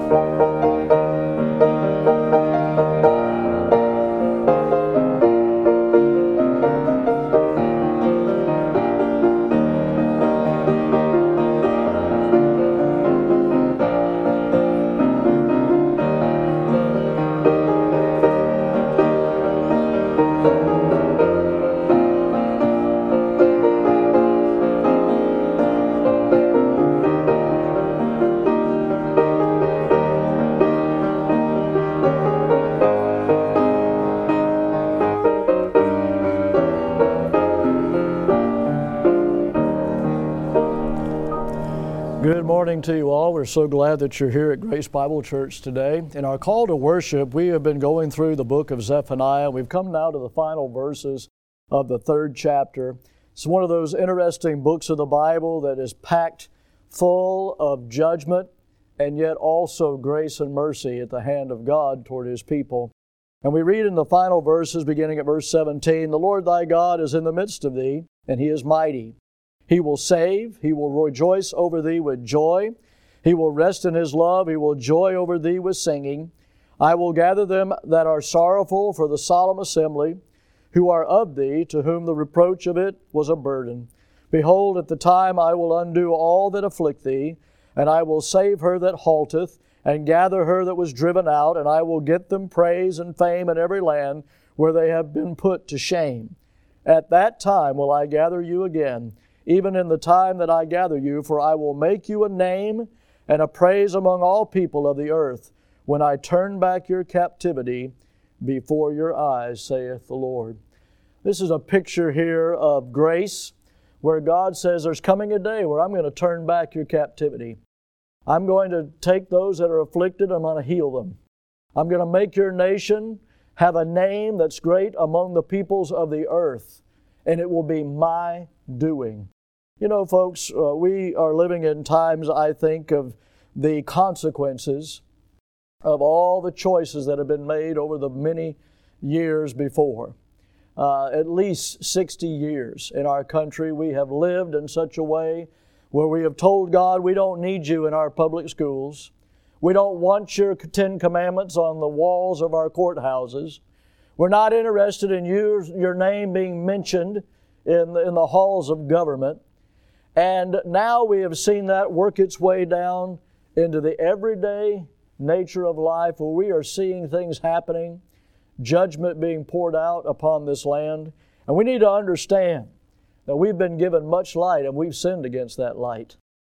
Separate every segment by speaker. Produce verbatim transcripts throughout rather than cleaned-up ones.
Speaker 1: Good morning to you all. We're so glad that you're here at Grace Bible Church today. In our call to worship, we have been going through the book of Zephaniah. We've come now to the final verses of the third chapter. It's one of those interesting books of the Bible that is packed full of judgment and yet also grace and mercy at the hand of God toward His people. And we read in the final verses, beginning at verse seventeen, "The Lord thy God is in the midst of thee, and He is mighty. He will save, He will rejoice over thee with joy. He will rest in His love, He will joy over thee with singing. I will gather them that are sorrowful for the solemn assembly, who are of thee, to whom the reproach of it was a burden. Behold, at the time I will undo all that afflict thee, and I will save her that halteth, and gather her that was driven out, and I will get them praise and fame in every land where they have been put to shame. At that time will I gather you again, even in the time that I gather you, for I will make you a name and a praise among all people of the earth, when I turn back your captivity before your eyes, saith the Lord." This is a picture here of grace, where God says there's coming a day where I'm going to turn back your captivity. I'm going to take those that are afflicted, I'm going to heal them. I'm going to make your nation have a name that's great among the peoples of the earth, and it will be my doing. You know, folks, uh, we are living in times, I think, of the consequences of all the choices that have been made over the many years before. Uh, at least sixty years in our country, we have lived in such a way where we have told God, we don't need you in our public schools. We don't want your Ten Commandments on the walls of our courthouses. We're not interested in you, your name being mentioned in the, in the halls of government. And now we have seen that work its way down into the everyday nature of life, where we are seeing things happening, judgment being poured out upon this land. And we need to understand that we've been given much light and we've sinned against that light.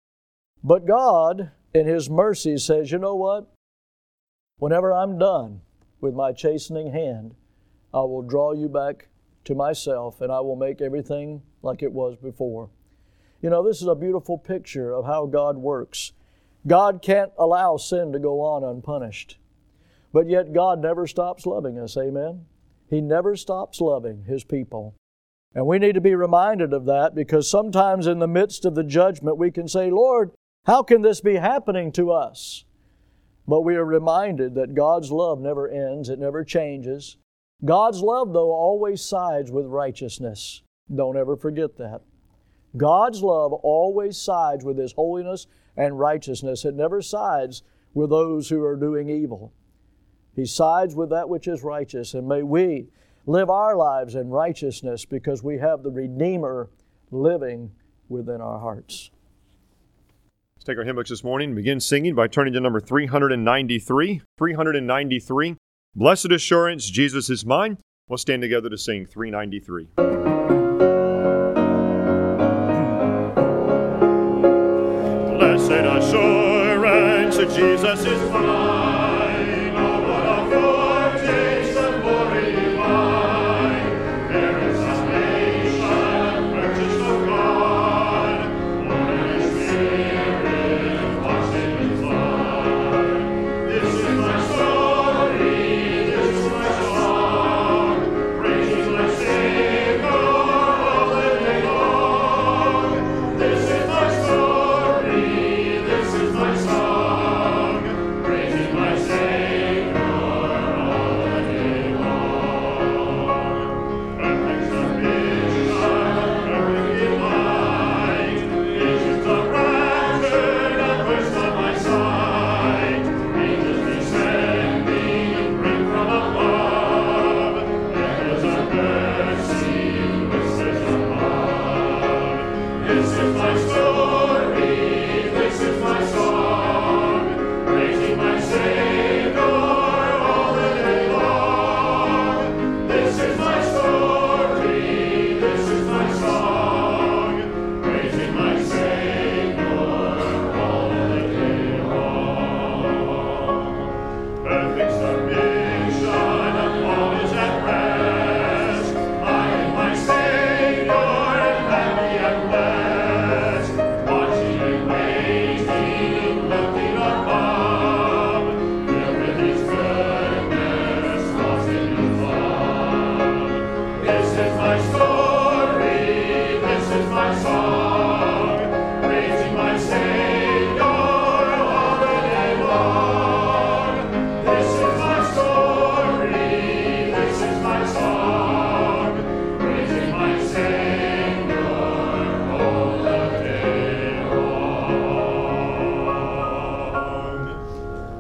Speaker 1: But God, in His mercy, says, you know what? Whenever I'm done with my chastening hand, I will draw you back to myself, and I will make everything like it was before. You know, this is a beautiful picture of how God works. God can't allow sin to go on unpunished. But yet God never stops loving us, amen? He never stops loving His people. And we need to be reminded of that, because sometimes in the midst of the judgment we can say, Lord, how can this be happening to us? But we are reminded that God's love never ends, it never changes. God's love, though, always sides with righteousness. Don't ever forget that. God's love always sides with His holiness and righteousness. It never sides with those who are doing evil. He sides with that which is righteous. And may we live our lives in righteousness, because we have the Redeemer living within our hearts.
Speaker 2: Let's take our hymn books this morning and begin singing by turning to number three ninety-three. three ninety-three. Blessed Assurance, Jesus is Mine. We'll stand together to sing three ninety-three.
Speaker 3: Blessed assurance, Jesus is mine. Oh, what a foretaste of glory divine. There is salvation, purchased of God. Born in His Spirit, washed in His blood. This is my story, this is my song. Praising my Savior all the day long. This is my story. This is my song, praising my Savior.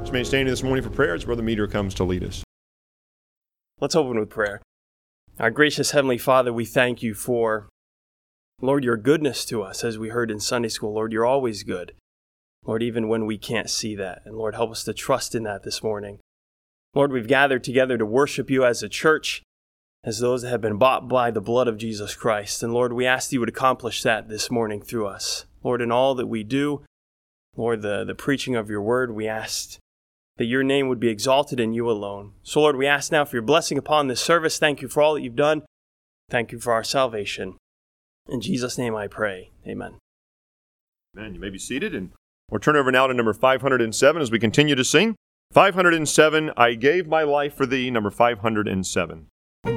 Speaker 2: Let's remain standing this morning for prayer as Brother Meter comes to lead us.
Speaker 4: Let's open with prayer. Our gracious Heavenly Father, we thank you for, Lord, your goodness to us, as we heard in Sunday school. Lord, you're always good. Lord, even when we can't see that. And Lord, help us to trust in that this morning. Lord, we've gathered together to worship you as a church, as those that have been bought by the blood of Jesus Christ. And Lord, we ask that you would accomplish that this morning through us. Lord, in all that we do, Lord, the, the preaching of your word, we ask that your name would be exalted in you alone. So Lord, we ask now for your blessing upon this service. Thank you for all that you've done. Thank you for our salvation. In Jesus' name I pray. Amen.
Speaker 2: Amen. You may be seated, and we'll turn over now to number five hundred seven as we continue to sing. five hundred seven, I Gave My Life for Thee, number five hundred seven.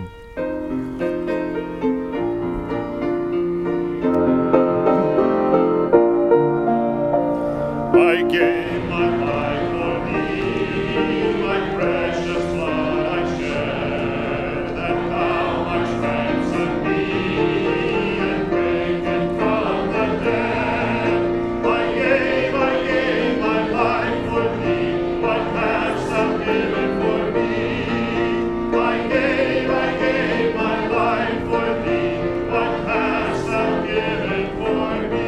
Speaker 3: I gave my life for thee, my precious blood I shed, that thou mightst ransom me and bring me from the dead. I gave, I gave my life for thee, what hast thou given for me? I gave, I gave my life for thee, what hast thou given for me?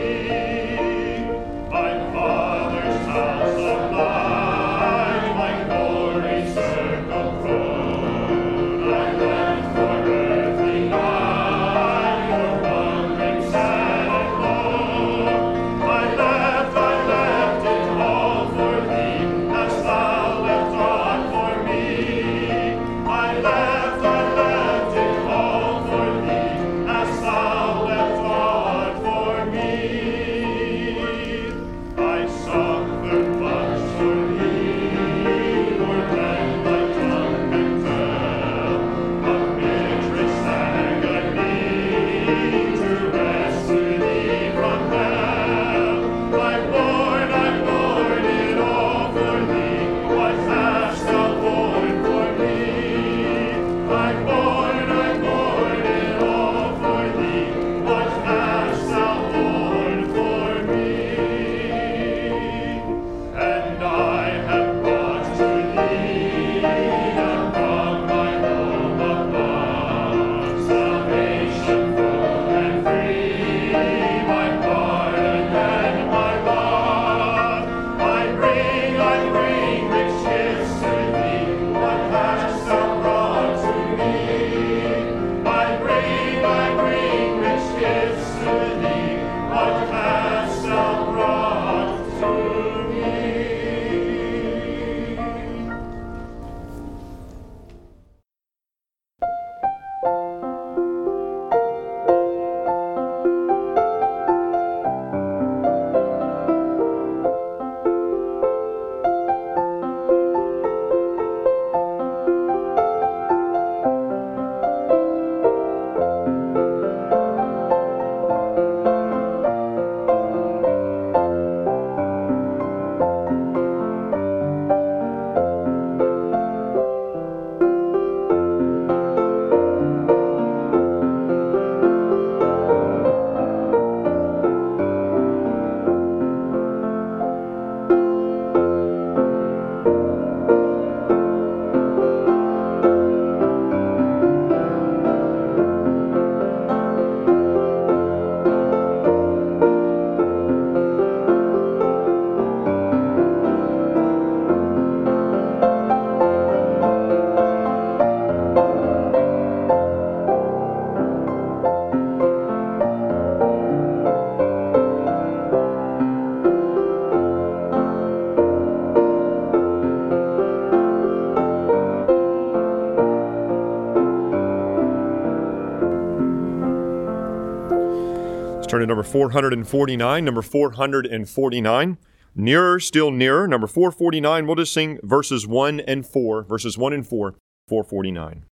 Speaker 3: My Father's house of life, my glory circled road, I went for earthly life, for wandering sad and lone. I left, I left it all for thee, as thou left aught for me. I left, I left it all for thee, as thou left aught for me. I suffered much for thee, more than thy tongue can tell, of bitterest agony to rescue thee from hell. I bore, I bore it all for thee, what hast thou borne for me? I bore, I bore it all for thee, what hast thou borne for me? And I have brought to thee, and from my home above, salvation full and free, my pardon and my love. I bring, I bring rich gifts to thee, what hast thou brought to me? I bring, I bring rich gifts to thee, what hast thou brought to me?
Speaker 2: Turn to number four hundred forty-nine, number four hundred forty-nine. Nearer, still nearer, number four forty-nine. We'll just sing verses one and four, verses one and four, four forty-nine.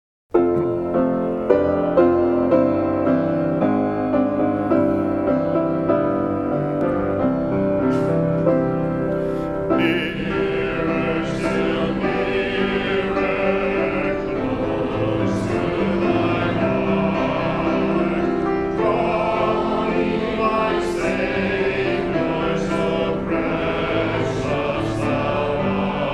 Speaker 3: Nearer, still nearer, close to thy heart. Draw me, my Savior, so precious thou art.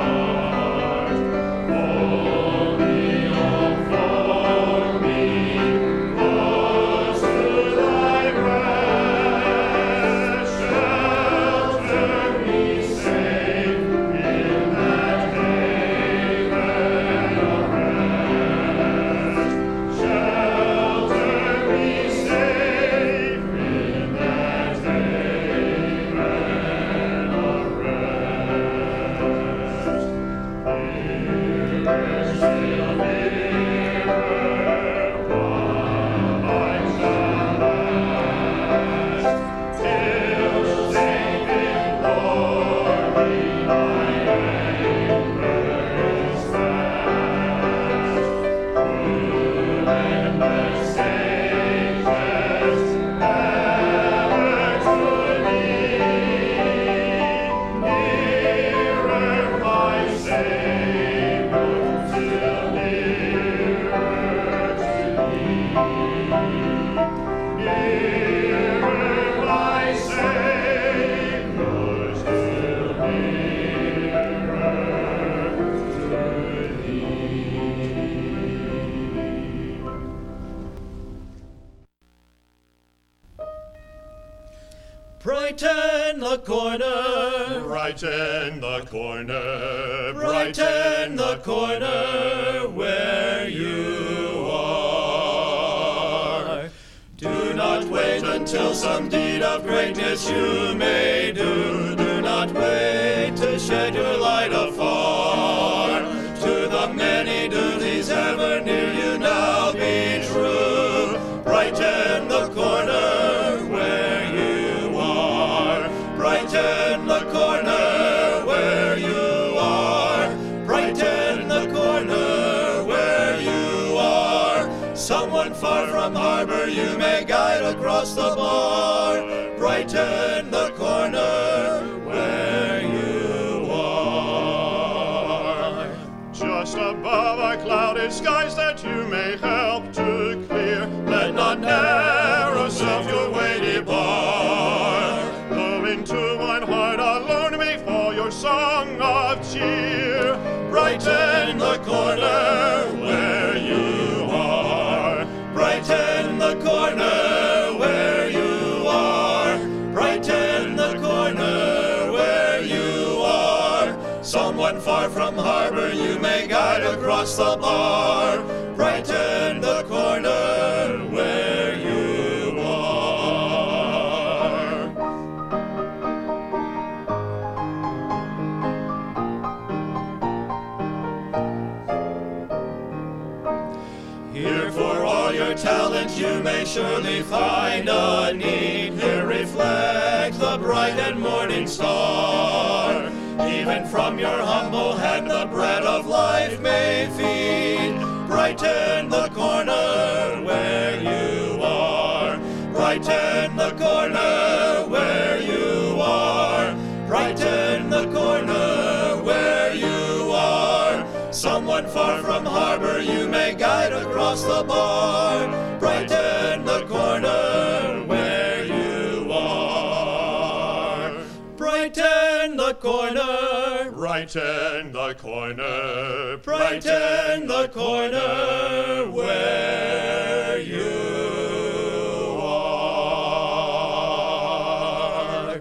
Speaker 5: Brighten the corner,
Speaker 3: Brighten the corner,
Speaker 5: brighten the corner where you are. Do not wait until some deed of greatness you may do. Do not wait to shed your light afar. To the many duties ever near you now be true. Brighten the corner where you are. Brighten the corner where you are. Brighten the corner where you are. Someone far from harbor you may guide across the bar. Brighten the corner where you are.
Speaker 3: Just above our clouded skies that you may help to clear. Let not narrow self your way debar. Go into one heart alone before your song of cheer.
Speaker 5: Brighten the corner where you are. Brighten the corner where you are. Brighten the corner where you are. Someone far from harbor you may guide across the bar. Brighten the corner where you are. Here for all your talent you may surely find a need. Here reflect the bright and morning star. Even from your humble hand the bread of life may feed. Brighten the corner where you are. Brighten the corner where you are. Brighten the corner where you are. Someone far from harbor you may guide across the bar. Brighten the corner where you are. Brighten the corner.
Speaker 3: Brighten the corner,
Speaker 5: Brighten the corner where you are.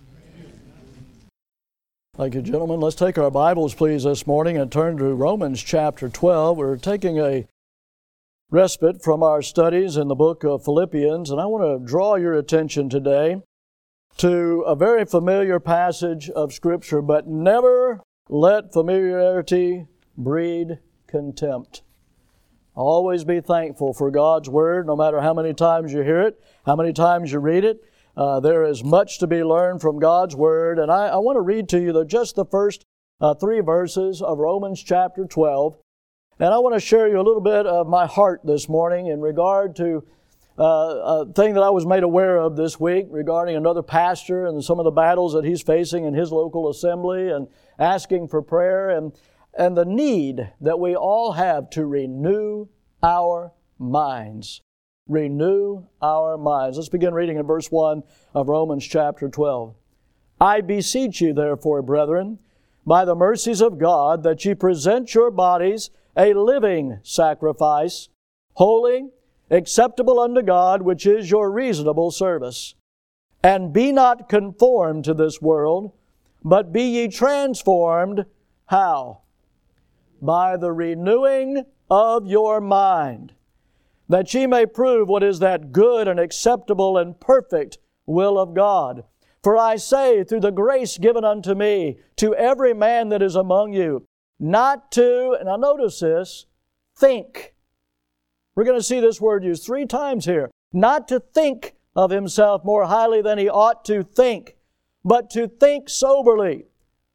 Speaker 1: Thank you, gentlemen. Let's take our Bibles, please, this morning and turn to Romans chapter twelve. We're taking a respite from our studies in the book of Philippians, and I want to draw your attention today to a very familiar passage of Scripture, but never let familiarity breed contempt. Always be thankful for God's Word, no matter how many times you hear it, how many times you read it. Uh, there is much to be learned from God's Word, and I, I want to read to you the, just the first uh, three verses of Romans chapter twelve, and I want to share you a little bit of my heart this morning in regard to Uh, a thing that I was made aware of this week regarding another pastor and some of the battles that he's facing in his local assembly and asking for prayer and, and the need that we all have to renew our minds. Renew our minds. Let's begin reading in verse one of Romans chapter twelve. I beseech you, therefore, brethren, by the mercies of God, that ye present your bodies a living sacrifice, holy, acceptable unto God, which is your reasonable service. And be not conformed to this world, but be ye transformed, how? By the renewing of your mind, that ye may prove what is that good and acceptable and perfect will of God. For I say, through the grace given unto me, to every man that is among you, not to, and I notice this, think. We're going to see this word used three times here. Not to think of himself more highly than he ought to think, but to think soberly,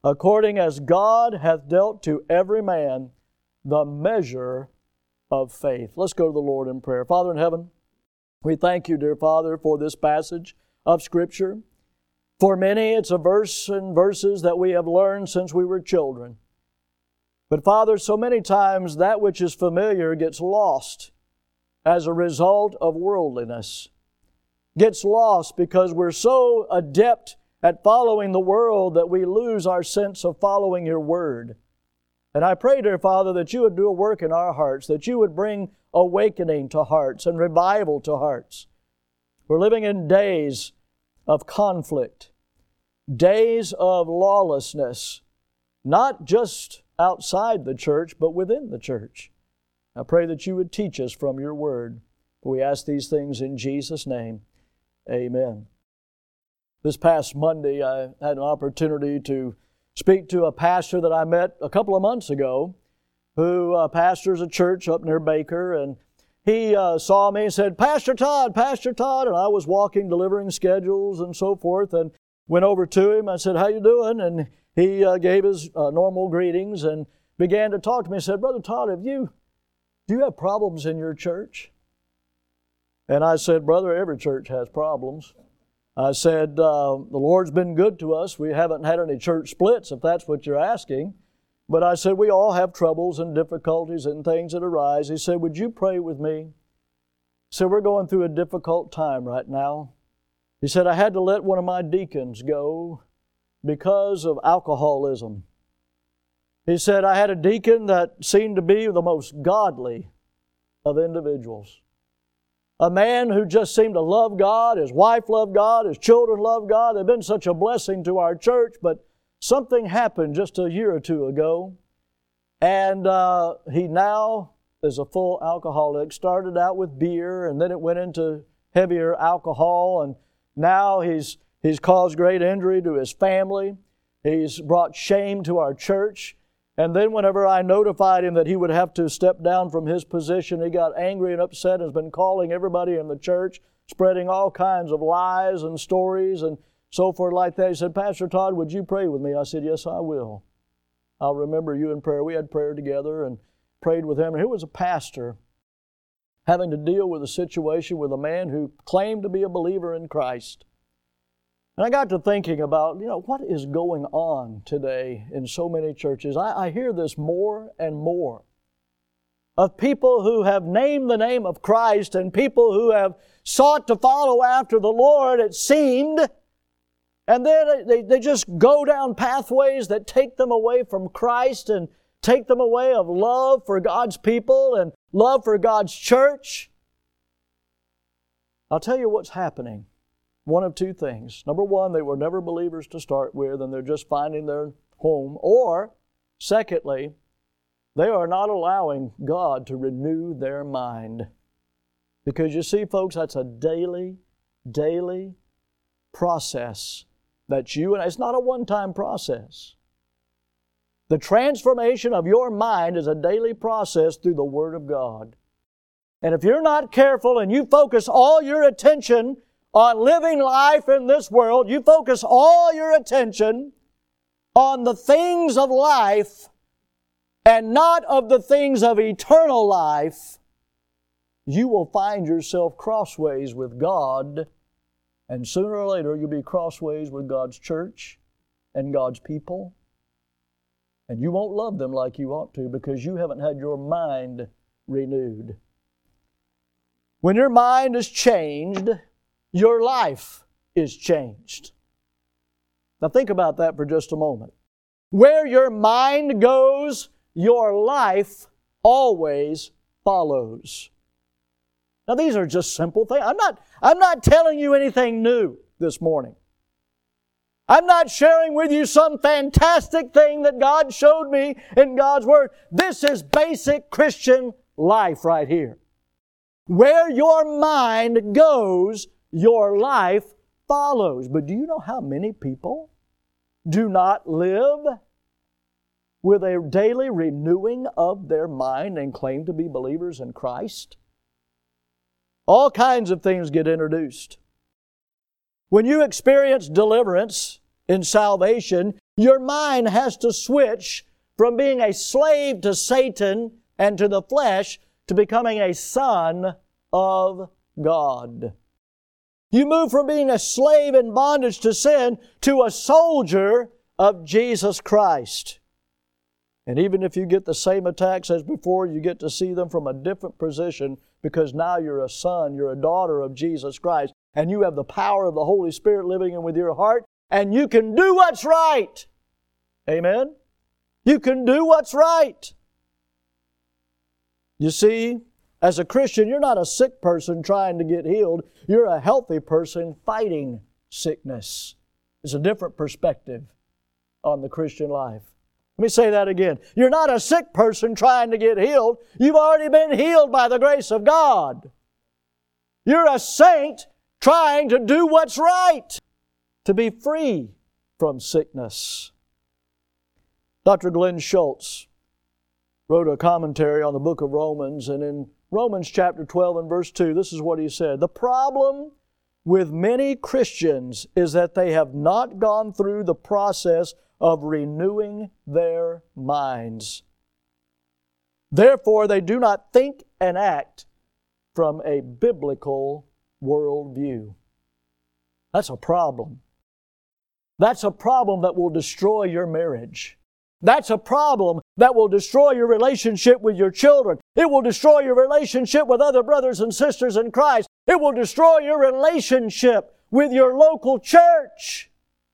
Speaker 1: according as God hath dealt to every man the measure of faith. Let's go to the Lord in prayer. Father in heaven, we thank you, dear Father, for this passage of Scripture. For many, it's a verse and verses that we have learned since we were children. But Father, so many times that which is familiar gets lost as a result of worldliness. Gets lost because we're so adept at following the world that we lose our sense of following your Word. And I pray, dear Father, that you would do a work in our hearts, that you would bring awakening to hearts and revival to hearts. We're living in days of conflict, days of lawlessness, not just outside the church, but within the church. I pray that you would teach us from your Word. We ask these things in Jesus' name. Amen. This past Monday, I had an opportunity to speak to a pastor that I met a couple of months ago who uh, pastors a church up near Baker, and he uh, saw me and said, "Pastor Todd, Pastor Todd," and I was walking, delivering schedules and so forth, and went over to him. I said, "How you doing?" And he uh, gave his uh, normal greetings and began to talk to me. He said, "Brother Todd, have you, do you have problems in your church?" And I said, "Brother, every church has problems." I said, uh, "The Lord's been good to us. We haven't had any church splits, if that's what you're asking. But I said, we all have troubles and difficulties and things that arise." He said, "Would you pray with me?" He said, "We're going through a difficult time right now." He said, "I had to let one of my deacons go because of alcoholism." He said, "I had a deacon that seemed to be the most godly of individuals. A man who just seemed to love God, his wife loved God, his children loved God. They've been such a blessing to our church, but something happened just a year or two ago, and uh, he now is a full alcoholic. Started out with beer, and then it went into heavier alcohol, and now he's he's caused great injury to his family. He's brought shame to our church. And then whenever I notified him that he would have to step down from his position, he got angry and upset and has been calling everybody in the church, spreading all kinds of lies and stories and so forth like that." He said, "Pastor Todd, would you pray with me?" I said, "Yes, I will. I'll remember you in prayer." We had prayer together and prayed with him. And here was a pastor having to deal with a situation with a man who claimed to be a believer in Christ. And I got to thinking about, you know, what is going on today in so many churches. I, I hear this more and more of people who have named the name of Christ and people who have sought to follow after the Lord, it seemed, and then they, they just go down pathways that take them away from Christ and take them away of love for God's people and love for God's church. I'll tell you what's happening. One of two things. Number one, they were never believers to start with, and they're just finding their home. Or, secondly, they are not allowing God to renew their mind. Because you see, folks, that's a daily, daily process that you, and it's not a one-time process. The transformation of your mind is a daily process through the Word of God. And if you're not careful and you focus all your attention on living life in this world, you focus all your attention on the things of life and not of the things of eternal life, you will find yourself crossways with God, and sooner or later you'll be crossways with God's church and God's people, and you won't love them like you ought to because you haven't had your mind renewed. When your mind is changed, your life is changed. Now think about that for just a moment. Where your mind goes, your life always follows. Now these are just simple things. I'm not, I'm not telling you anything new this morning. I'm not sharing with you some fantastic thing that God showed me in God's Word. This is basic Christian life right here. Where your mind goes, your life follows. But do you know how many people do not live with a daily renewing of their mind and claim to be believers in Christ? All kinds of things get introduced. When you experience deliverance in salvation, Your mind has to switch from being a slave to Satan and to the flesh to becoming a son of God. You move from being a slave in bondage to sin to a soldier of Jesus Christ. And even if you get the same attacks as before, you get to see them from a different position because now you're a son, you're a daughter of Jesus Christ, and you have the power of the Holy Spirit living in with your heart, and you can do what's right. Amen? You can do what's right. You see, as a Christian, you're not a sick person trying to get healed. You're a healthy person fighting sickness. It's a different perspective on the Christian life. Let me say that again. You're not a sick person trying to get healed. You've already been healed by the grace of God. You're a saint trying to do what's right, to be free from sickness. Doctor Glenn Schultz wrote a commentary on the book of Romans, and in Romans chapter twelve and verse two, this is what he said. The problem with many Christians is that they have not gone through the process of renewing their minds. Therefore, they do not think and act from a biblical worldview. That's a problem. That's a problem that will destroy your marriage. That's a problem that will destroy your relationship with your children. It will destroy your relationship with other brothers and sisters in Christ. It will destroy your relationship with your local church.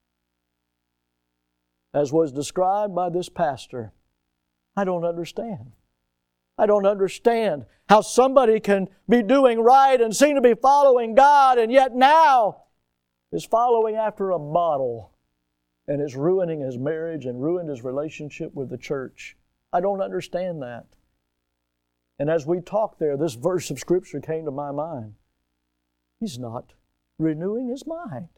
Speaker 1: As was described by this pastor, I don't understand. I don't understand how somebody can be doing right and seem to be following God and yet now is following after a bottle and is ruining his marriage and ruined his relationship with the church. I don't understand that. And as we talked there, this verse of Scripture came to my mind. He's not renewing his mind.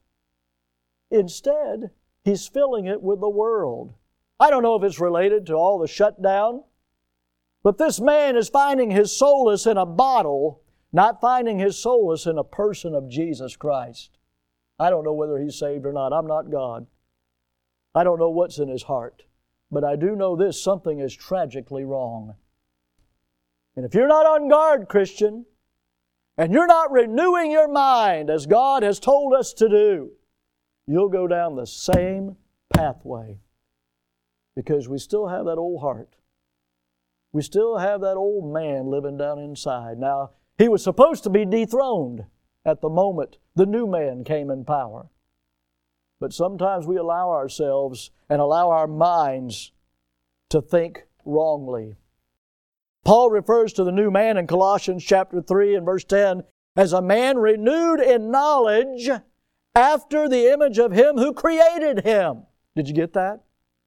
Speaker 1: Instead, he's filling it with the world. I don't know if it's related to all the shutdown, but this man is finding his solace in a bottle, not finding his solace in a person of Jesus Christ. I don't know whether he's saved or not. I'm not God. I don't know what's in his heart. But I do know this, something is tragically wrong. And if you're not on guard, Christian, and you're not renewing your mind as God has told us to do, you'll go down the same pathway because we still have that old heart. We still have that old man living down inside. Now, he was supposed to be dethroned at the moment the new man came in power. But sometimes we allow ourselves and allow our minds to think wrongly. Paul refers to the new man in Colossians chapter three and verse ten as a man renewed in knowledge after the image of Him who created him. Did you get that?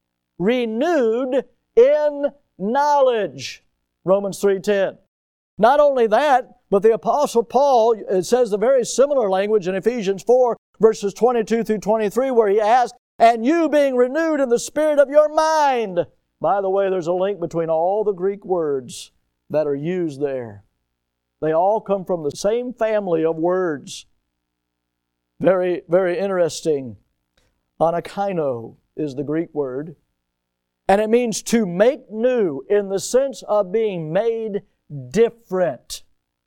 Speaker 1: Renewed in knowledge. Romans three ten. Not only that, but the Apostle Paul, it says the very similar language in Ephesians four, verses twenty-two through twenty-three, where he asks, and you being renewed in the spirit of your mind. By the way, there's a link between all the Greek words that are used there. They all come from the same family of words. Very, very interesting. Anakaino is the Greek word. And it means to make new in the sense of being made different.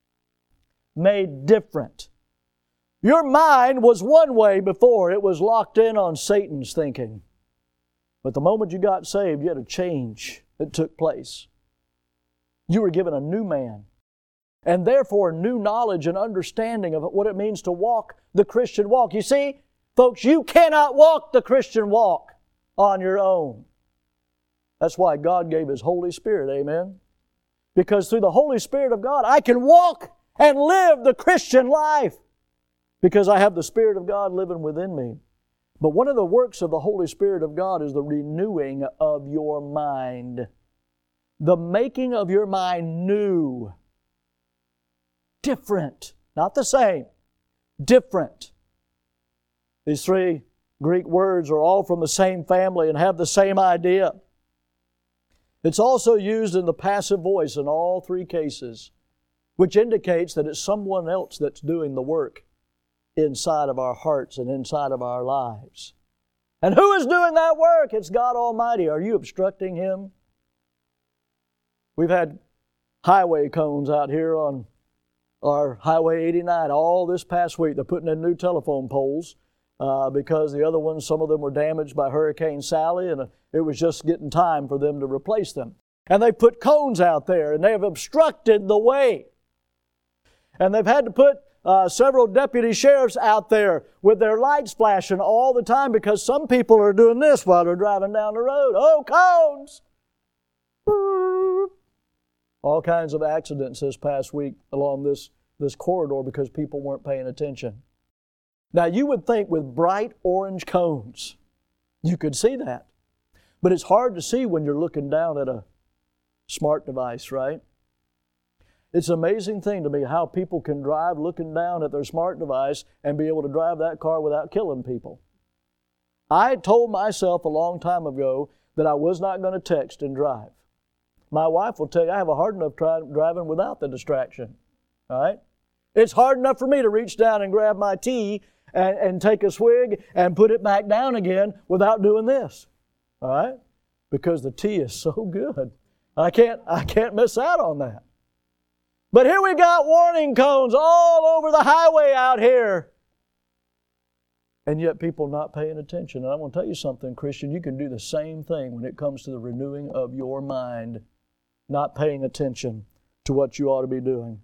Speaker 1: Made different. Your mind was one way before. It was locked in on Satan's thinking. But the moment you got saved, you had a change that took place. You were given a new man. And therefore, new knowledge and understanding of what it means to walk the Christian walk. You see, folks, you cannot walk the Christian walk on your own. That's why God gave His Holy Spirit, amen? Because through the Holy Spirit of God, I can walk and live the Christian life because I have the Spirit of God living within me. But one of the works of the Holy Spirit of God is the renewing of your mind. The making of your mind new. Different. Not the same. Different. These three Greek words are all from the same family and have the same idea. It's also used in the passive voice in all three cases, which indicates that it's someone else that's doing the work inside of our hearts and inside of our lives. And who is doing that work? It's God Almighty. Are you obstructing Him? We've had highway cones out here on our Highway eighty-nine all this past week. They're putting in new telephone poles uh, because the other ones, some of them were damaged by Hurricane Sally, and it was just getting time for them to replace them. And they put cones out there, and they have obstructed the way. And they've had to put uh, several deputy sheriffs out there with their lights flashing all the time because some people are doing this while they're driving down the road. Oh, cones! All kinds of accidents this past week along this, this corridor because people weren't paying attention. Now, you would think with bright orange cones, you could see that. But it's hard to see when you're looking down at a smart device, right? It's an amazing thing to me how people can drive looking down at their smart device and be able to drive that car without killing people. I told myself a long time ago that I was not going to text and drive. My wife will tell you I have a hard enough try, driving without the distraction. All right? It's hard enough for me to reach down and grab my tea and, and take a swig and put it back down again without doing this. All right? Because the tea is so good. I can't, I can't miss out on that. But here we got warning cones all over the highway out here. And yet people not paying attention. And I want to tell you something, Christian, you can do the same thing when it comes to the renewing of your mind. Not paying attention to what you ought to be doing.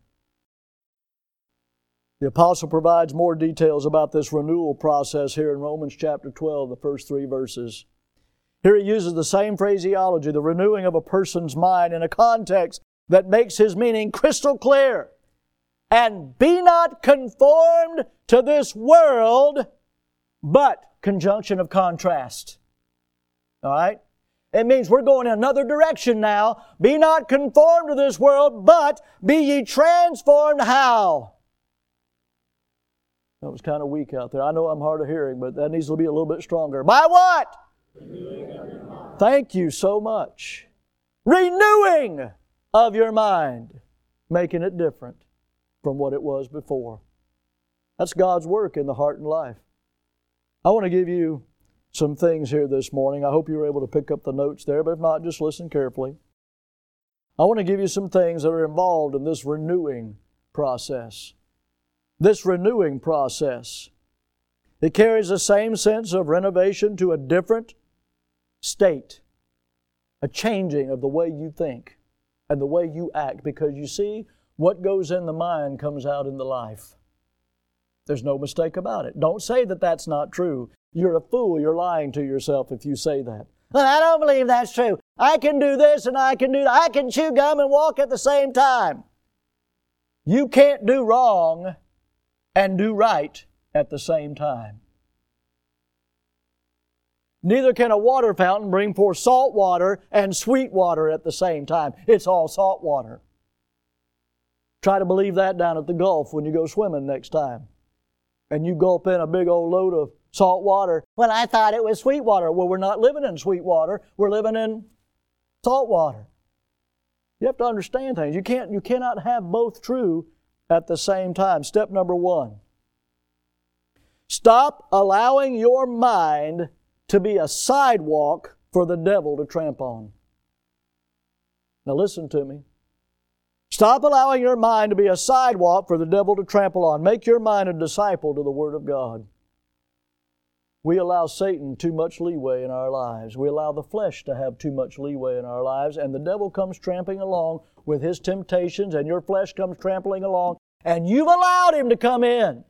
Speaker 1: The apostle provides more details about this renewal process here in Romans chapter twelve, the first three verses. Here he uses the same phraseology, the renewing of a person's mind, in a context that makes his meaning crystal clear. And be not conformed to this world, but conjunction of contrast. All right? It means we're going in another direction now. Be not conformed to this world, but be ye transformed. How? That was kind of weak out there. I know I'm hard of hearing, but that needs to be a little bit stronger. By what? Thank you so much. Renewing of your mind. Making it different from what it was before. That's God's work in the heart and life. I want to give you some things here this morning. I hope you were able to pick up the notes there, but if not, just listen carefully. I want to give you some things that are involved in this renewing process. This renewing process. It carries the same sense of renovation to a different state. A changing of the way you think and the way you act. Because you see, what goes in the mind comes out in the life. There's no mistake about it. Don't say that that's not true. You're a fool. You're lying to yourself if you say that. Well, I don't believe that's true. I can do this and I can do that. I can chew gum and walk at the same time. You can't do wrong and do right at the same time. Neither can a water fountain bring forth salt water and sweet water at the same time. It's all salt water. Try to believe that down at the Gulf when you go swimming next time. And you gulp in a big old load of salt water. Well, I thought it was sweet water. Well, we're not living in sweet water. We're living in salt water. You have to understand things. You can't, you cannot have both true at the same time. Step number one. Stop allowing your mind to be a sidewalk for the devil to tramp on. Now listen to me. Stop allowing your mind to be a sidewalk for the devil to trample on. Make your mind a disciple to the Word of God. We allow Satan too much leeway in our lives. We allow the flesh to have too much leeway in our lives, and the devil comes tramping along with his temptations, and your flesh comes trampling along, and you've allowed him to come in.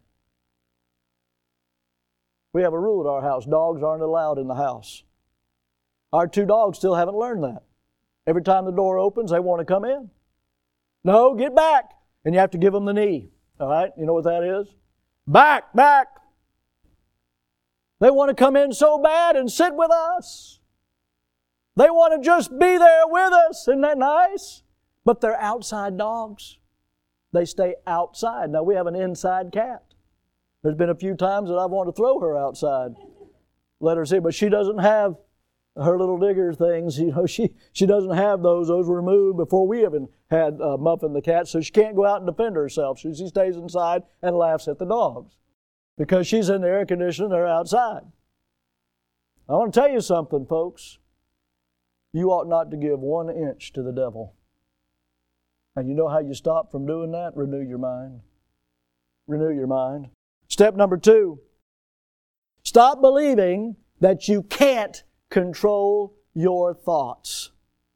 Speaker 1: We have a rule at our house. Dogs aren't allowed in the house. Our two dogs still haven't learned that. Every time the door opens, they want to come in. No, get back. And you have to give them the knee. All right? You know what that is? Back, back. They want to come in so bad and sit with us. They want to just be there with us. Isn't that nice? But they're outside dogs. They stay outside. Now, we have an inside cat. There's been a few times that I've wanted to throw her outside. Let her see. But she doesn't have her little digger things. You know, she, she doesn't have those. Those were removed before we even had uh, Muffin the cat. So she can't go out and defend herself. She, she stays inside and laughs at the dogs. Because she's in the air conditioning, they're outside. I want to tell you something, folks. You ought not to give one inch to the devil. And you know how you stop from doing that? Renew your mind. Renew your mind. Step number two. Stop believing that you can't control your thoughts.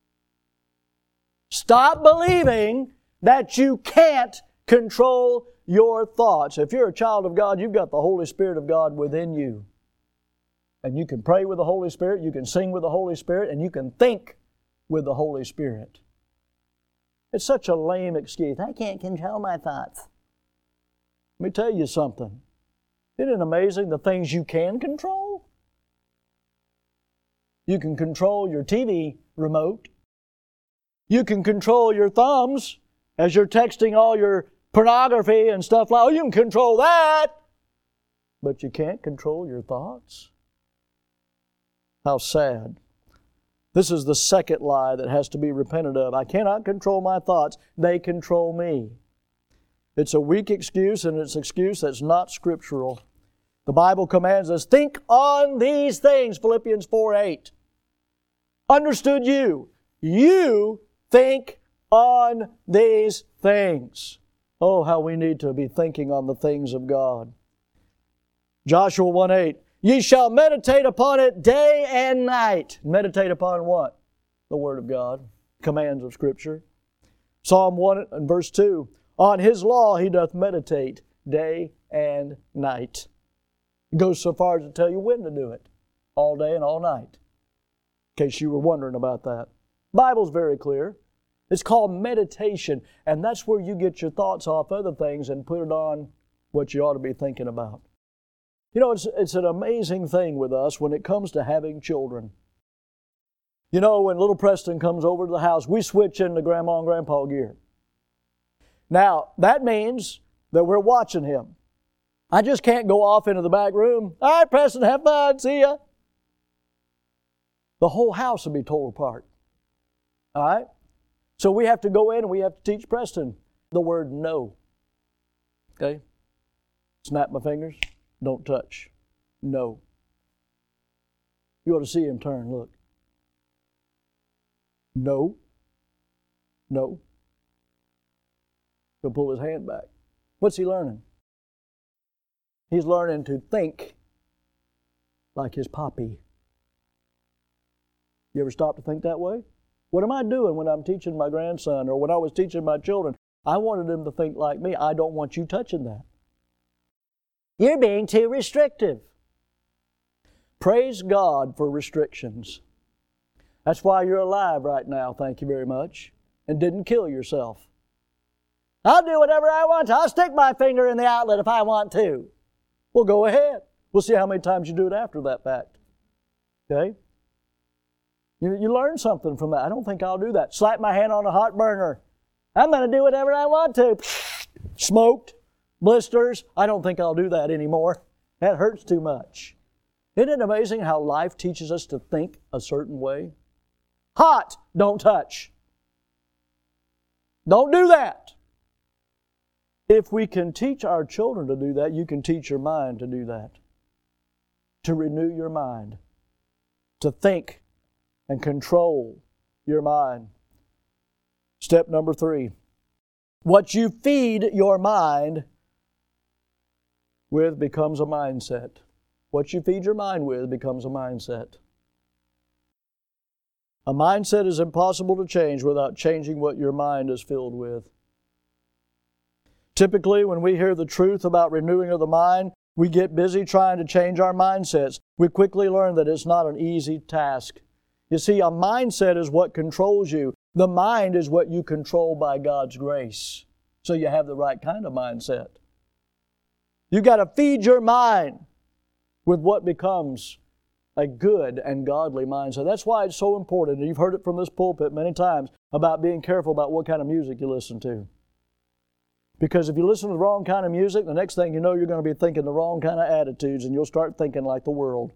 Speaker 1: Stop believing that you can't control your thoughts. If you're a child of God, you've got the Holy Spirit of God within you. And you can pray with the Holy Spirit, you can sing with the Holy Spirit, and you can think with the Holy Spirit. It's such a lame excuse. I can't control my thoughts. Let me tell you something. Isn't it amazing the things you can control? You can control your T V remote. You can control your thumbs as you're texting all your pornography and stuff like that. Oh, you can control that. But you can't control your thoughts. How sad. This is the second lie that has to be repented of. I cannot control my thoughts. They control me. It's a weak excuse, and it's an excuse that's not scriptural. The Bible commands us, think on these things, Philippians four eight. Understood you. You think on these things. Oh, how we need to be thinking on the things of God. Joshua one eight. Ye shall meditate upon it day and night. Meditate upon what? The Word of God. Commands of Scripture. Psalm one and verse two. On His law He doth meditate day and night. It goes so far as to tell you when to do it. All day and all night. In case you were wondering about that. The Bible's very clear. It's called meditation. And that's where you get your thoughts off other things and put it on what you ought to be thinking about. You know, it's, it's an amazing thing with us when it comes to having children. You know, when little Preston comes over to the house, we switch into Grandma and Grandpa gear. Now, that means that we're watching him. I just can't go off into the back room. All right, Preston, have fun. See ya. The whole house will be torn apart. All right? So we have to go in and we have to teach Preston the word no. Okay? Snap my fingers. Don't touch. No. You ought to see him turn. Look. No. No. He'll pull his hand back. What's he learning? He's learning to think like his papi. You ever stop to think that way? What am I doing when I'm teaching my grandson or when I was teaching my children? I wanted them to think like me. I don't want you touching that. You're being too restrictive. Praise God for restrictions. That's why you're alive right now, thank you very much, and didn't kill yourself. I'll do whatever I want to. I'll stick my finger in the outlet if I want to. Well, go ahead. We'll see how many times you do it after that fact. Okay? You, you learn something from that. I don't think I'll do that. Slap my hand on a hot burner. I'm going to do whatever I want to. Smoked. Blisters. I don't think I'll do that anymore. That hurts too much. Isn't it amazing how life teaches us to think a certain way? Hot, don't touch. Don't do that. If we can teach our children to do that, you can teach your mind to do that. To renew your mind. To think and control your mind. Step number three. What you feed your mind with becomes a mindset. What you feed your mind with becomes a mindset. A mindset is impossible to change without changing what your mind is filled with. Typically, when we hear the truth about renewing of the mind, we get busy trying to change our mindsets. We quickly learn that it's not an easy task. You see, a mindset is what controls you. The mind is what you control by God's grace. So you have the right kind of mindset. You've got to feed your mind with what becomes a good and godly mindset. That's why it's so important, and you've heard it from this pulpit many times, about being careful about what kind of music you listen to. Because if you listen to the wrong kind of music, the next thing you know, you're going to be thinking the wrong kind of attitudes, and you'll start thinking like the world.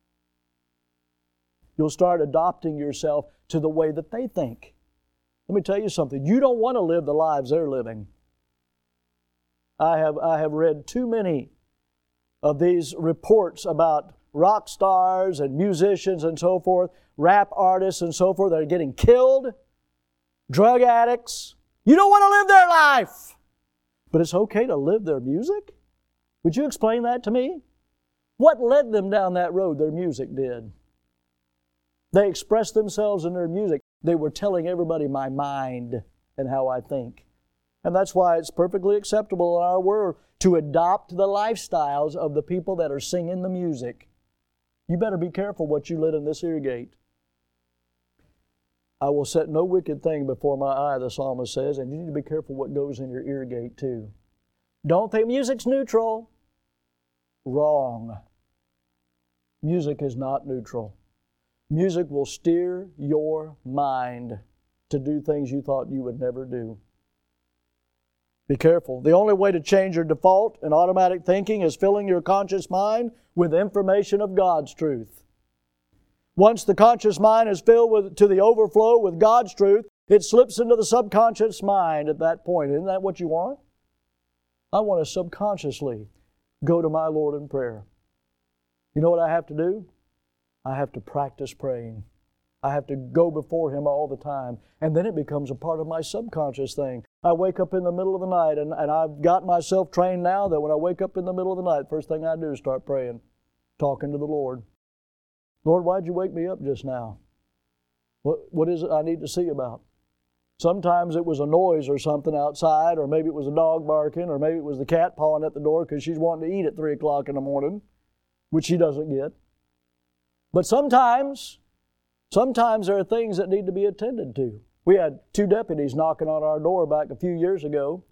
Speaker 1: You'll start adopting yourself to the way that they think. Let me tell you something. You don't want to live the lives they're living. I have, I have read too many of these reports about rock stars and musicians and so forth, rap artists and so forth that are getting killed, drug addicts. You don't want to live their life, but it's okay to live their music? Would you explain that to me? What led them down that road? Their music did. They expressed themselves in their music. They were telling everybody my mind and how I think. And that's why it's perfectly acceptable in our world to adopt the lifestyles of the people that are singing the music. You better be careful what you let in this ear gate. I will set no wicked thing before my eye, the psalmist says, and you need to be careful what goes in your ear gate too. Don't think music's neutral. Wrong. Music is not neutral. Music will steer your mind to do things you thought you would never do. Be careful. The only way to change your default and automatic thinking is filling your conscious mind with information of God's truth. Once the conscious mind is filled with, to the overflow with God's truth, it slips into the subconscious mind at that point. Isn't that what you want? I want to subconsciously go to my Lord in prayer. You know what I have to do? I have to practice praying. I have to go before Him all the time. And then it becomes a part of my subconscious thing. I wake up in the middle of the night, and, and I've got myself trained now that when I wake up in the middle of the night, first thing I do is start praying, talking to the Lord. Lord, why'd you wake me up just now? What, what is it I need to see about? Sometimes it was a noise or something outside, or maybe it was a dog barking, or maybe it was the cat pawing at the door because she's wanting to eat at three o'clock in the morning, which she doesn't get. But sometimes, sometimes there are things that need to be attended to. We had two deputies knocking on our door back a few years ago.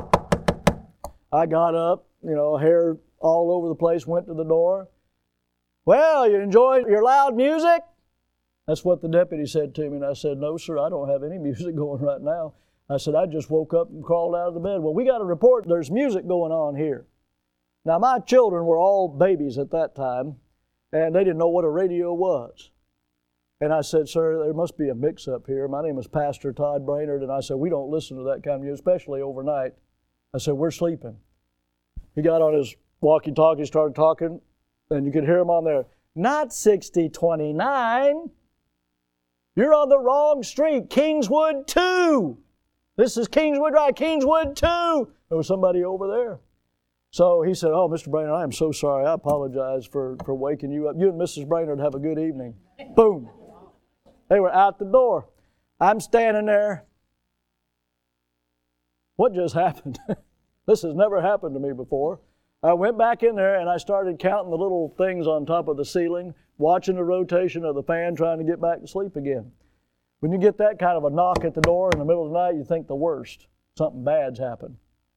Speaker 1: I got up, you know, hair all over the place, went to the door. Well, you enjoy your loud music? That's what the deputy said to me, and I said, no, sir, I don't have any music going right now. I said, I just woke up and crawled out of the bed. Well, we got a report there's music going on here. Now, my children were all babies at that time, and they didn't know what a radio was. And I said, sir, there must be a mix-up here. My name is Pastor Todd Brainerd, and I said, we don't listen to that kind of music, especially overnight. I said, we're sleeping. He got on his walkie-talkie, started talking, and you could hear him on there. Not sixty twenty-nine. You're on the wrong street. Kingswood two. This is Kingswood Drive. Kingswood two. There was somebody over there. So he said, oh, Mister Brainerd, I am so sorry. I apologize for, for waking you up. You and Missus Brainerd have a good evening. Boom. They were out the door. I'm standing there. What just happened? This has never happened to me before. I went back in there and I started counting the little things on top of the ceiling, watching the rotation of the fan, trying to get back to sleep again. When you get that kind of a knock at the door in the middle of the night, you think the worst. Something bad's happened.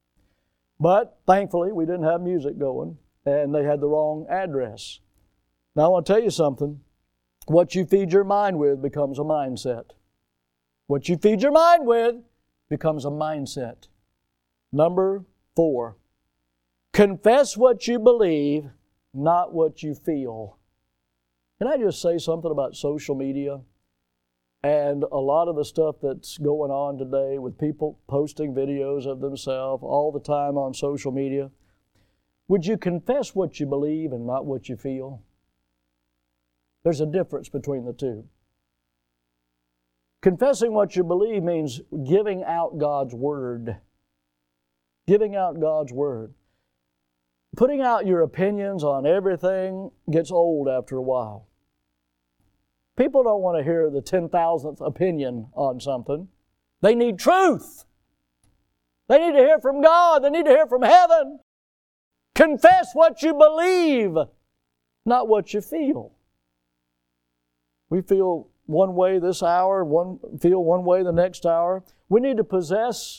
Speaker 1: But thankfully, we didn't have music going, and they had the wrong address. Now, I want to tell you something. What you feed your mind with becomes a mindset. What you feed your mind with becomes a mindset. Number four, confess what you believe, not what you feel. Can I just say something about social media and a lot of the stuff that's going on today with people posting videos of themselves all the time on social media? Would you confess what you believe and not what you feel? There's a difference between the two. Confessing what you believe means giving out God's Word. Giving out God's Word. Putting out your opinions on everything gets old after a while. People don't want to hear the ten thousandth opinion on something. They need truth. They need to hear from God. They need to hear from heaven. Confess what you believe, not what you feel. We feel one way this hour, one feel one way the next hour. We need to possess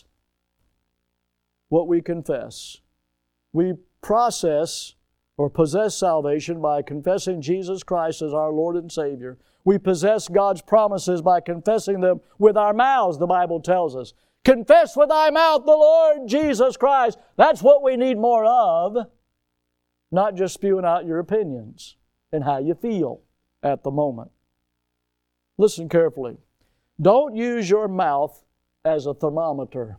Speaker 1: what we confess. We process or possess salvation by confessing Jesus Christ as our Lord and Savior. We possess God's promises by confessing them with our mouths, the Bible tells us. Confess with thy mouth the Lord Jesus Christ. That's what we need more of, not just spewing out your opinions and how you feel at the moment. Listen carefully. Don't use your mouth as a thermometer.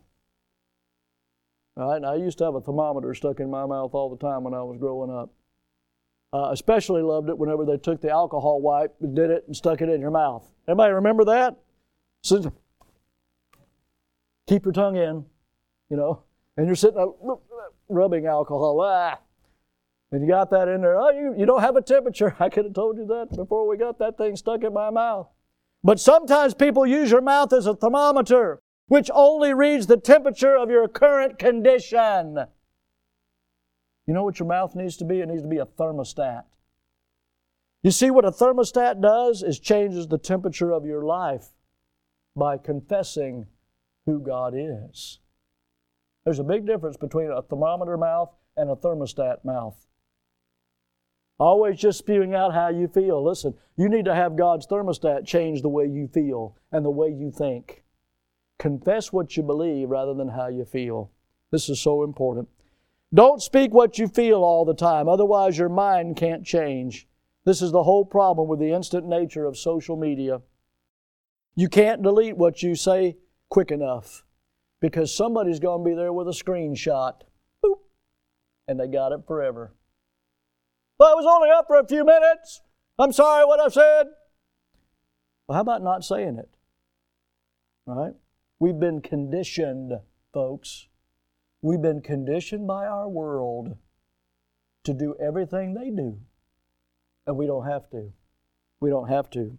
Speaker 1: All right, now, I used to have a thermometer stuck in my mouth all the time when I was growing up. uh, especially loved it whenever they took the alcohol wipe and did it and stuck it in your mouth. Everybody remember that? So, keep your tongue in, you know, and you're sitting there rubbing alcohol. Ah, and you got that in there. Oh, you, you don't have a temperature. I could have told you that before we got that thing stuck in my mouth. But sometimes people use your mouth as a thermometer, which only reads the temperature of your current condition. You know what your mouth needs to be? It needs to be a thermostat. You see, what a thermostat does is changes the temperature of your life by confessing who God is. There's a big difference between a thermometer mouth and a thermostat mouth. Always just spewing out how you feel. Listen, you need to have God's thermostat change the way you feel and the way you think. Confess what you believe rather than how you feel. This is so important. Don't speak what you feel all the time, otherwise your mind can't change. This is the whole problem with the instant nature of social media. You can't delete what you say quick enough because somebody's going to be there with a screenshot. Boop, and they got it forever. Well, I was only up for a few minutes. I'm sorry what I said. Well, how about not saying it? All right? We've been conditioned, folks. We've been conditioned by our world to do everything they do. And we don't have to. We don't have to.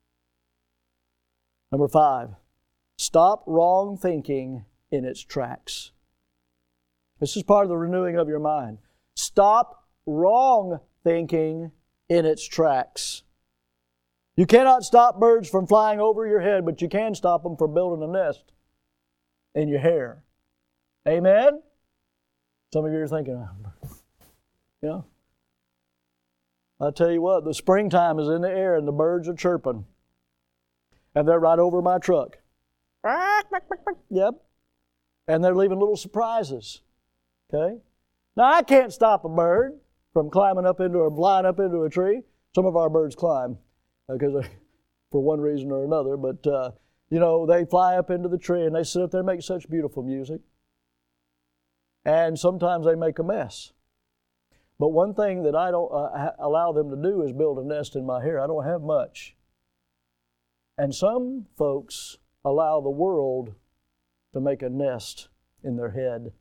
Speaker 1: Number five, stop wrong thinking in its tracks. This is part of the renewing of your mind. Stop wrong thinking in its tracks. You cannot stop birds from flying over your head, but you can stop them from building a nest in your hair. Amen? Some of you are thinking, oh, you know, I tell you what, the springtime is in the air and the birds are chirping. And they're right over my truck. Yep. And they're leaving little surprises. Okay? Now, I can't stop a bird from climbing up into or flying up into a tree. Some of our birds climb because uh, for one reason or another. But, uh, you know, they fly up into the tree and they sit up there and make such beautiful music. And sometimes they make a mess. But one thing that I don't uh, allow them to do is build a nest in my hair. I don't have much. And some folks allow the world to make a nest in their head.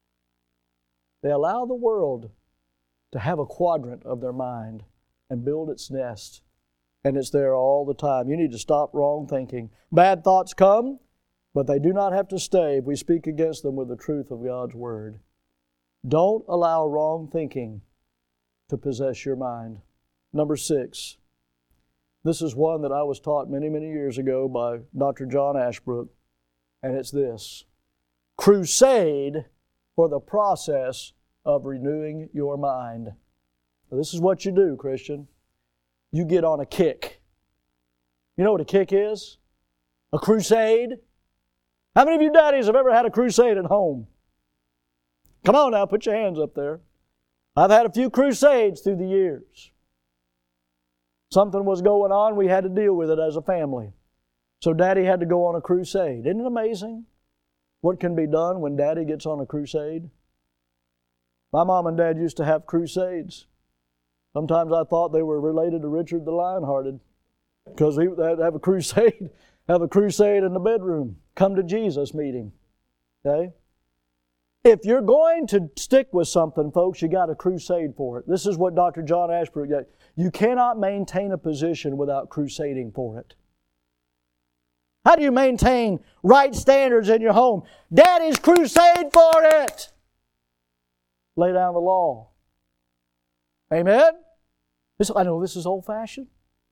Speaker 1: They allow the world to have a quadrant of their mind and build its nest. And it's there all the time. You need to stop wrong thinking. Bad thoughts come, but they do not have to stay if we speak against them with the truth of God's Word. Don't allow wrong thinking to possess your mind. Number six. This is one that I was taught many, many years ago by Doctor John Ashbrook, and it's this. Crusade for the process of renewing your mind. Now, this is what you do, Christian. You get on a kick. You know what a kick is? A crusade. How many of you daddies have ever had a crusade at home? Come on now, put your hands up there. I've had a few crusades through the years. Something was going on, we had to deal with it as a family. So Daddy had to go on a crusade. Isn't it amazing what can be done when Daddy gets on a crusade? My mom and Dad used to have crusades. Sometimes I thought they were related to Richard the Lionhearted because they'd have a crusade, have a crusade in the bedroom. Come to Jesus meeting. Okay? If you're going to stick with something, folks, you got a crusade for it. This is what Doctor John Ashbrook got. You cannot maintain a position without crusading for it. How do you maintain right standards in your home? Daddy's crusade for it. Lay down the law. Amen? This, I know this is old-fashioned.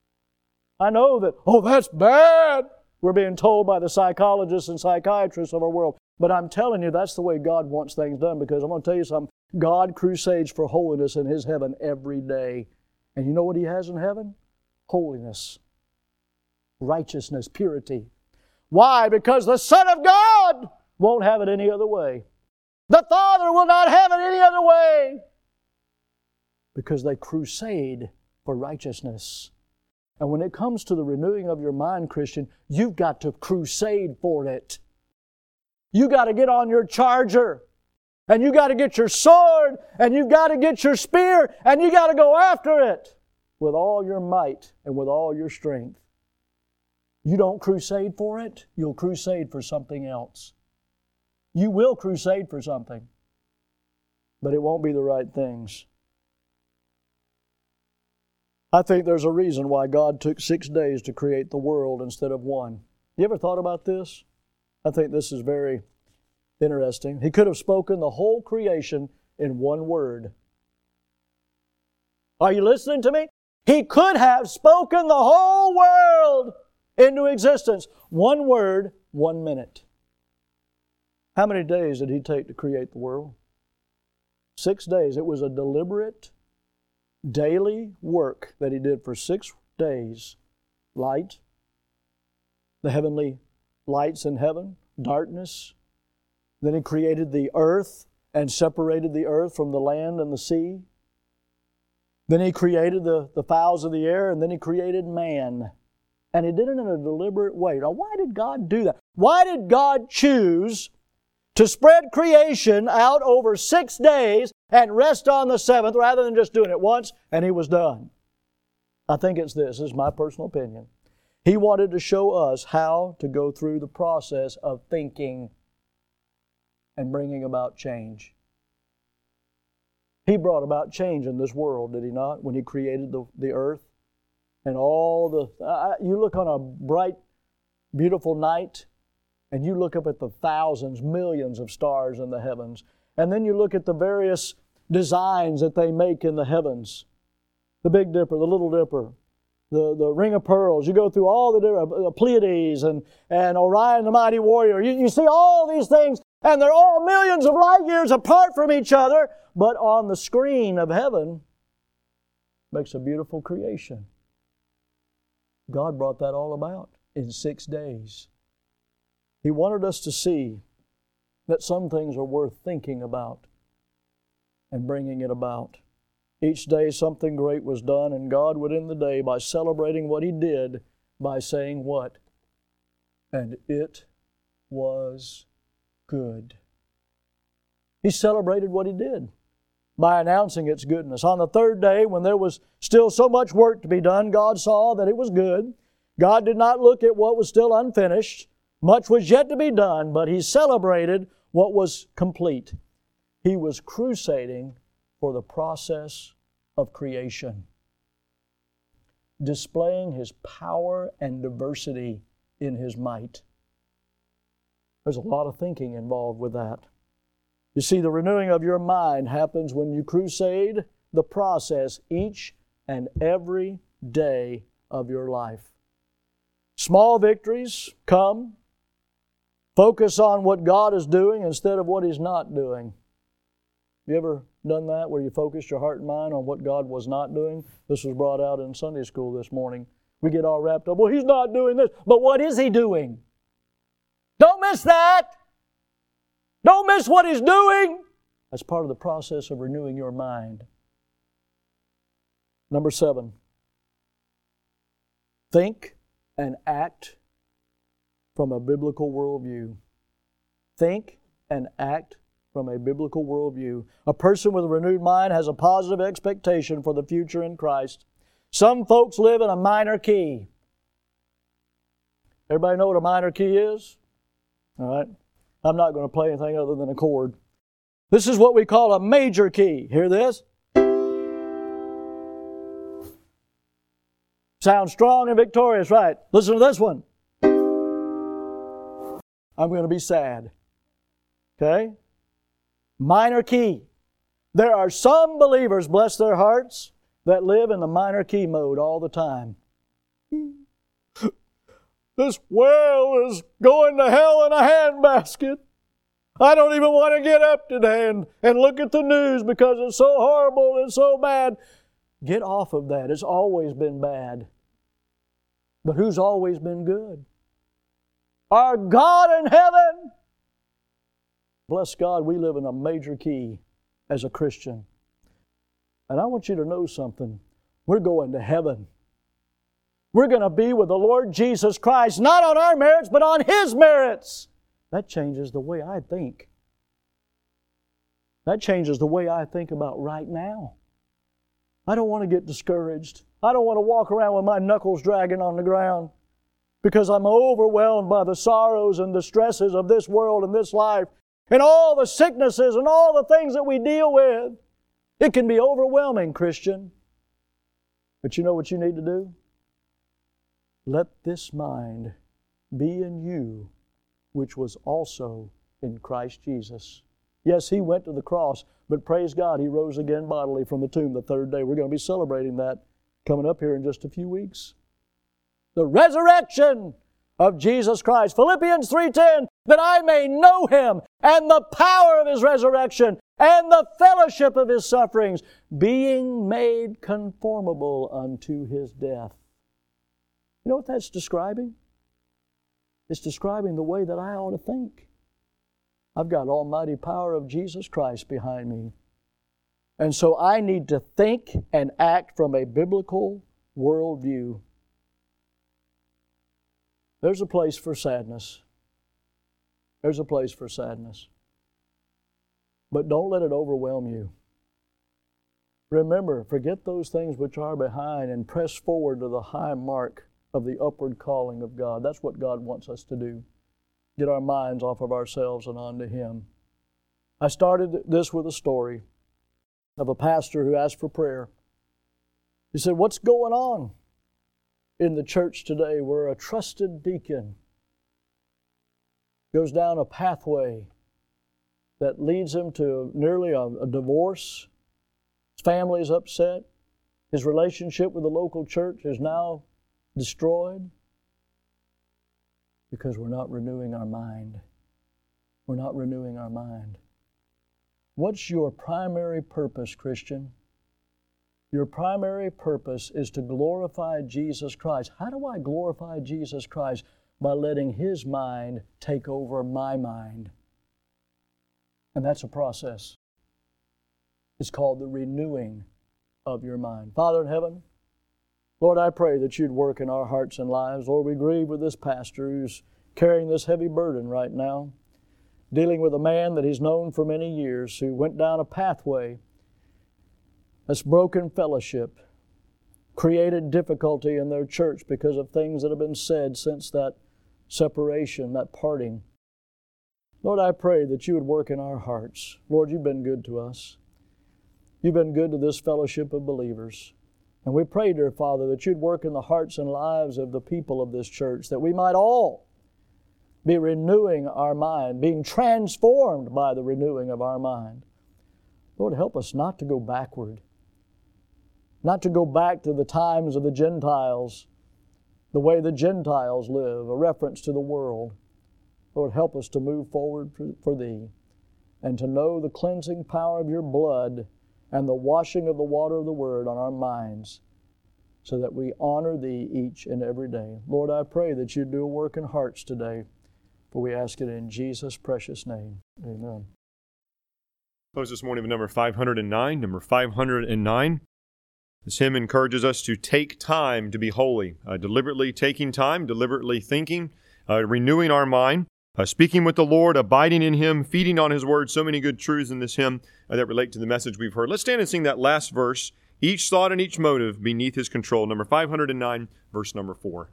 Speaker 1: I know that, oh, that's bad. We're being told by the psychologists and psychiatrists of our world. But I'm telling you, that's the way God wants things done, because I'm going to tell you something. God crusades for holiness in His heaven every day. And you know what He has in heaven? Holiness, righteousness, purity. Why? Because the Son of God won't have it any other way. The Father will not have it any other way. Because they crusade for righteousness. And when it comes to the renewing of your mind, Christian, you've got to crusade for it. You got to get on your charger. And you got to get your sword, and you've got to get your spear, and you got to go after it with all your might and with all your strength. You don't crusade for it, you'll crusade for something else. You will crusade for something, but it won't be the right things. I think there's a reason why God took six days to create the world instead of one. You ever thought about this? I think this is very interesting. He could have spoken the whole creation in one word. Are you listening to me? He could have spoken the whole world into existence. One word, one minute. How many days did He take to create the world? Six days. It was a deliberate, daily work that He did for six days. Light, the heavenly lights in heaven, darkness. Then He created the earth and separated the earth from the land and the sea. Then He created the, the fowls of the air, and then He created man. And He did it in a deliberate way. Now, why did God do that? Why did God choose to spread creation out over six days and rest on the seventh rather than just doing it once and He was done? I think it's this. This is my personal opinion. He wanted to show us how to go through the process of thinking and bringing about change. He brought about change in this world, did He not, when He created the, the earth? And all the... Uh, you look on a bright, beautiful night, and you look up at the thousands, millions of stars in the heavens, and then you look at the various designs that they make in the heavens. The Big Dipper, the Little Dipper, the, the Ring of Pearls. You go through all the uh, Pleiades and, and Orion the Mighty Warrior. You, you see all these things, and they're all millions of light years apart from each other, but on the screen of heaven makes a beautiful creation. God brought that all about in six days. He wanted us to see that some things are worth thinking about and bringing it about. Each day something great was done, and God would end the day by celebrating what He did by saying what? And it was good. He celebrated what He did by announcing its goodness. On the third day, when there was still so much work to be done, God saw that it was good. God did not look at what was still unfinished. Much was yet to be done, but He celebrated what was complete. He was crusading for the process of creation, displaying His power and diversity in His might. There's a lot of thinking involved with that. You see, the renewing of your mind happens when you crusade the process each and every day of your life. Small victories come. Focus on what God is doing instead of what He's not doing. You ever done that, where you focused your heart and mind on what God was not doing? This was brought out in Sunday school this morning. We get all wrapped up, well, He's not doing this, but what is He doing? Don't miss that! Don't miss what He's doing! That's part of the process of renewing your mind. Number seven, think and act from a biblical worldview. Think and act from a biblical worldview. A person with a renewed mind has a positive expectation for the future in Christ. Some folks live in a minor key. Everybody know what a minor key is? All right. I'm not going to play anything other than a chord. This is what we call a major key. Hear this? Sounds strong and victorious, right? Listen to this one. I'm going to be sad. Okay? Minor key. There are some believers, bless their hearts, that live in the minor key mode all the time. This well is going to hell in a handbasket. I don't even want to get up today and, and look at the news because it's so horrible and so bad. Get off of that. It's always been bad. But who's always been good? Our God in heaven. Bless God, we live in a major key as a Christian. And I want you to know something. We're going to heaven. We're going to be with the Lord Jesus Christ, not on our merits, but on His merits. That changes the way I think. That changes the way I think about right now. I don't want to get discouraged. I don't want to walk around with my knuckles dragging on the ground because I'm overwhelmed by the sorrows and the stresses of this world and this life and all the sicknesses and all the things that we deal with. It can be overwhelming, Christian. But you know what you need to do? Let this mind be in you, which was also in Christ Jesus. Yes, He went to the cross, but praise God, He rose again bodily from the tomb the third day. We're going to be celebrating that coming up here in just a few weeks. The resurrection of Jesus Christ. Philippians three ten, that I may know Him and the power of His resurrection and the fellowship of His sufferings, being made conformable unto His death. You know what that's describing? It's describing the way that I ought to think. I've got almighty power of Jesus Christ behind me. And so I need to think and act from a biblical worldview. There's a place for sadness. There's a place for sadness. But don't let it overwhelm you. Remember, forget those things which are behind and press forward to the high mark of the upward calling of God. That's what God wants us to do. Get our minds off of ourselves and onto Him. I started this with a story of a pastor who asked for prayer. He said, what's going on in the church today where a trusted deacon goes down a pathway that leads him to nearly a, a divorce? His family is upset. His relationship with the local church is now destroyed because we're not renewing our mind. We're not renewing our mind. What's your primary purpose, Christian? Your primary purpose is to glorify Jesus Christ. How do I glorify Jesus Christ? By letting His mind take over my mind. And that's a process. It's called the renewing of your mind. Father in heaven, Lord, I pray that You'd work in our hearts and lives. Lord, we grieve with this pastor who's carrying this heavy burden right now, dealing with a man that he's known for many years who went down a pathway that's broken fellowship, created difficulty in their church because of things that have been said since that separation, that parting. Lord, I pray that You would work in our hearts. Lord, You've been good to us. You've been good to this fellowship of believers. And we pray, dear Father, that You'd work in the hearts and lives of the people of this church, that we might all be renewing our mind, being transformed by the renewing of our mind. Lord, help us not to go backward, not to go back to the times of the Gentiles, the way the Gentiles live, a reference to the world. Lord, help us to move forward for, for Thee and to know the cleansing power of Your blood and the washing of the water of the Word on our minds so that we honor Thee each and every day. Lord, I pray that You'd do a work in hearts today, for we ask it in Jesus' precious name. Amen.
Speaker 2: Close this morning with number five hundred nine. Number five hundred nine. This hymn encourages us to take time to be holy, uh, deliberately taking time, deliberately thinking, uh, renewing our mind, uh, speaking with the Lord, abiding in Him, feeding on His Word. So many good truths in this hymn uh, that relate to the message we've heard. Let's stand and sing that last verse, each thought and each motive beneath His control. Number five hundred nine, verse number four.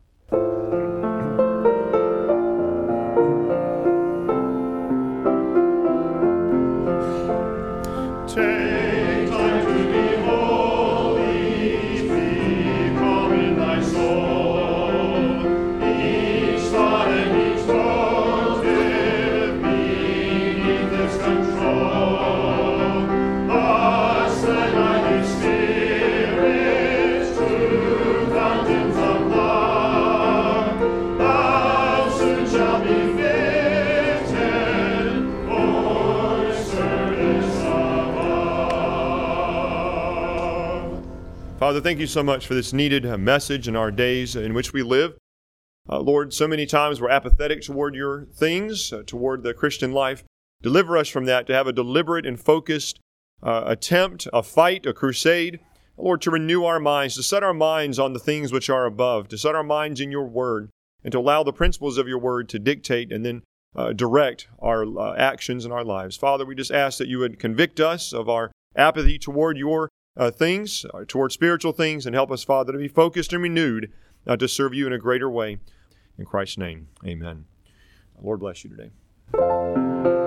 Speaker 3: Take time to be holy, be calm in thy soul. Each thought and each motive beneath its control. Ascend by His Spirit to fountains of love. Thou soon shalt be fitted for service
Speaker 2: Father, thank You so much for this needed uh, message in our days in which we live. Uh, Lord, so many times we're apathetic toward Your things, uh, toward the Christian life. Deliver us from that, to have a deliberate and focused uh, attempt, a fight, a crusade. Lord, to renew our minds, to set our minds on the things which are above, to set our minds in Your Word, and to allow the principles of Your Word to dictate and then uh, direct our uh, actions in our lives. Father, we just ask that you would convict us of our apathy toward your uh, things, uh, toward spiritual things, and help us, Father, to be focused and renewed uh, to serve you in a greater way. In Christ's name, amen. Lord bless you today.